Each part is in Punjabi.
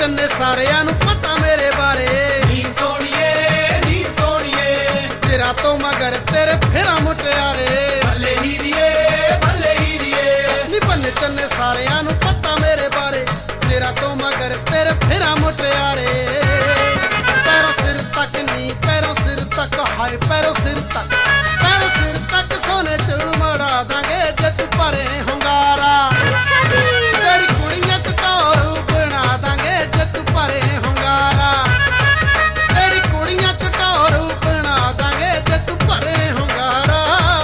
ਚੰਨੇ ਸਾਰਿਆਂ ਨੂੰ ਪਤਾ ਮੇਰੇ ਬਾਰੇ। ਨੀ ਸੋਣੀਏ ਤੇਰਾ ਤੋਂ ਮਗਰ ਤੇਰੇ ਫੇਰਾ ਮੁਟਿਆਰੇ। ਭੱਲੇ ਹੀਰੀਏ ਨੀ ਬੰਨੇ ਚੰਨੇ ਸਾਰਿਆਂ ਨੂੰ ਪਤਾ ਮੇਰੇ ਬਾਰੇ। ਤੇਰਾ ਤੋਂ ਮਗਰ ਤੇਰੇ ਫੇਰਾ ਮੁਟਿਆਰੇ। ਪੈਰੋਂ ਸਿਰ ਤੱਕ ਨੀ ਪੈਰੋਂ ਸਿਰ ਤੱਕ ਹਾਏ ਪੈਰੋਂ ਸਿਰ ਤੱਕ ਸੋਨੇ ਚ ਮੜਾ ਦਾਂਗੇ ਜੇ ਤੂੰ ਭਰੇ ਹੁੰਗਾਰਾ। ਤੇਰੀ ਕੁੜੀਆਂ ਚ ਟੌਰ ਬਣਾ ਦਾਂਗੇ ਜੇ ਤੂੰ ਭਰੇ ਹੁੰਗਾਰਾ। ਤੇਰੀ ਕੁੜੀਆਂ ਚ ਟੌਰ ਬਣਾ ਦਾਂਗੇ ਜੇ ਤੂੰ ਭਰੇ ਹੁੰਗਾਰਾ।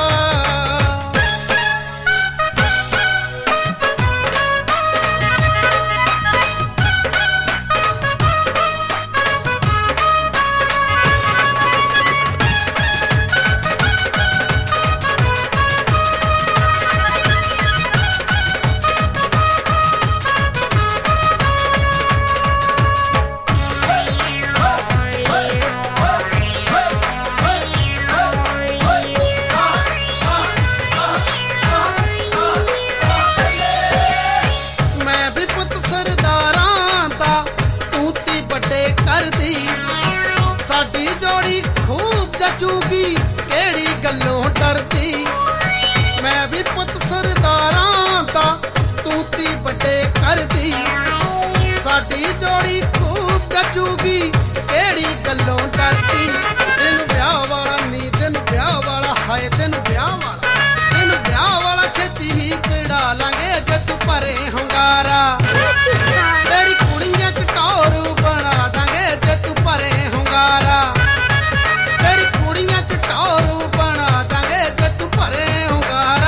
ਸਾਡੀ ਜੋੜੀ ਖੂਬ ਜਚੂਗੀ ਕਿਹੜੀ ਗੱਲੋਂ ਡਰਦੀ। ਮੈਂ ਵੀ ਪੁੱਤ ਸਰਦਾਰਾਂ ਦਾ ਤੂੰ ਤੀ ਵੱਡੇ ਕਰਦੀ। ਸਾਡੀ ਜੋੜੀ ਖੂਬ ਜਚੂਗੀ ਕਿਹੜੀ ਗੱਲੋਂ ਡਰਦੀ। ਦਿਨ ਵਿਆਹ ਵਾਲਾ ਨੀ ਦਿਨ ਵਿਆਹ ਵਾਲਾ ਹਾਏ ਦਿਨ ਵਿਆਹ ਵਾਲਾ ਛੇਤੀ ਹੀ ਕਿਹੜਾ ਲਾਂਗੇ ਜੇ ਤੂੰ ਭਰੇ ਹੁੰਗਾਰਾ। ਤੇਰੀ ਕੁੜੀਆਂ ਚ ਟੌਰ ਬਣਾ ਦਾਂਗੇ ਜੇ ਤੂੰ ਭਰੇ ਹੁੰਗਾਰਾ। ਤੇਰੀ ਕੁੜੀਆਂ ਚ ਟੌਰ ਬਣਾ ਦਾਂਗੇ ਜੇ ਤੂੰ ਭਰੇ ਹੁੰਗਾਰਾ।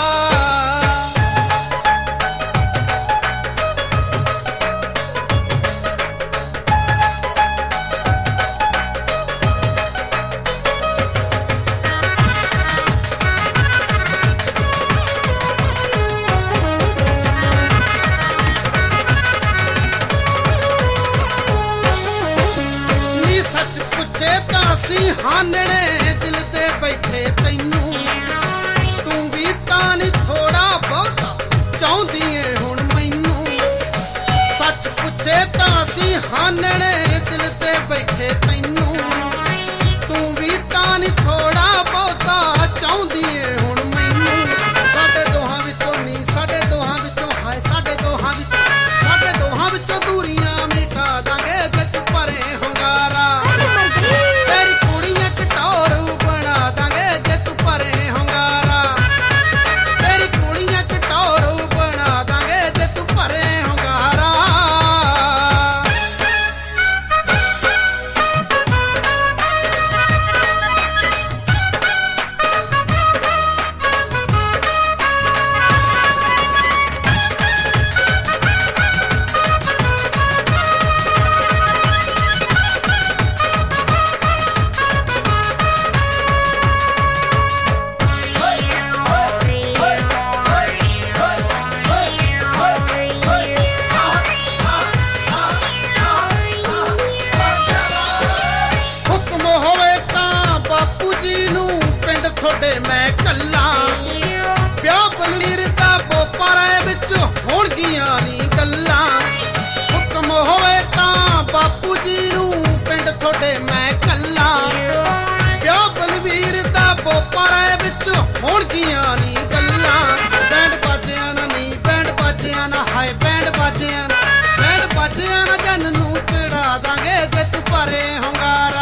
ਅਸੀਂ ਹਾਨਣੇ ਦਿਲ ਤੇ ਬੈਠੇ ਤੈਨੂੰ। ਤੂੰ ਵੀ ਤਾਂ ਨੀ ਥੋੜਾ ਬਹੁਤਾ ਚਾਹੁੰਦੀ ਏ ਹੁਣ ਮੈਨੂੰ। ਸੱਚ ਪੁੱਛੇ ਤਾਂ ਅਸੀਂ ਹਾਨਣੇ ਦਿਲ ਤੇ ਬੈਠੇ ਤੈਨੂੰ। ਤੂੰ ਵੀ ਤਾਂ ਨੀ ਥੋੜਾ ਬਹੁਤਾ ਚਾਹੁੰਦੀ ਏ ਹੁਣ ਮੈਨੂੰ। ਸਾਡੇ ਦੋਹਾਂ ਵਿੱਚੋਂ ਹਾਏ ਸਾਡੇ ਦੋਹਾਂ ਵਿੱਚੋਂ ਦੂਰੀਆਂ ਮਿਟਾ ਦਾਂਗੇ ਜੇ ਤੂੰ ਭਰੇ ਹੁੰਗਾਰਾ। ਤੁਹਾਡੇ ਮੈਂ ਕੱਲਾ ਵਿਆਹ ਬਲਵੀਰ ਦਾ ਬੋਪਾਰੇ ਵਿੱਚ ਹੋਣਗੀਆਂ ਨੀ ਗੱਲਾਂ। ਹੁਕਮ ਹੋਵੇ ਤਾਂ ਬਾਪੂ ਜੀ ਨੂੰ ਪਿੰਡ ਤੁਹਾਡੇ ਮੈਂ ਕੱਲਾ ਵਿਆਹ ਬਲਵੀਰ ਦਾ ਬੋਪਾਰੇ ਵਿੱਚ ਹੋਣਗੀਆਂ ਨੀ ਗੱਲਾਂ। ਬੈਂਡ ਬਾਜਿਆਂ ਨਾ ਹਾਏ ਬੈਂਡ ਬਾਜਿਆਂ ਨਾ ਜਨ ਨੂੰ ਚੜਾ ਦਾਂਗੇ ਜੇ ਤੂੰ ਭਰੇ ਹੁੰਗਾਰਾ।